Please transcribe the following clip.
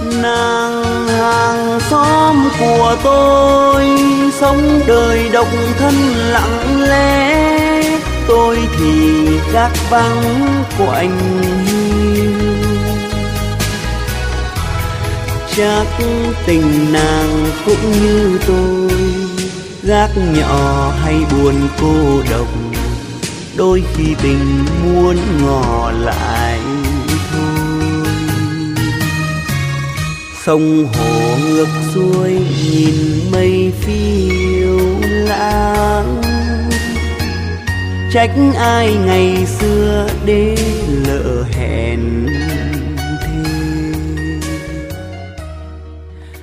Nàng hàng xóm của tôi sống đời độc thân lặng lẽ, tôi thì gác vắng quạnh hiu. Chắc tình nàng cũng như tôi, gác nhỏ hay buồn cô độc, đôi khi tình muốn ngỏ lại thôi. Sông hồ ngược xuôi nhìn mây phiêu lãng, trách ai ngày xưa để lỡ hẹn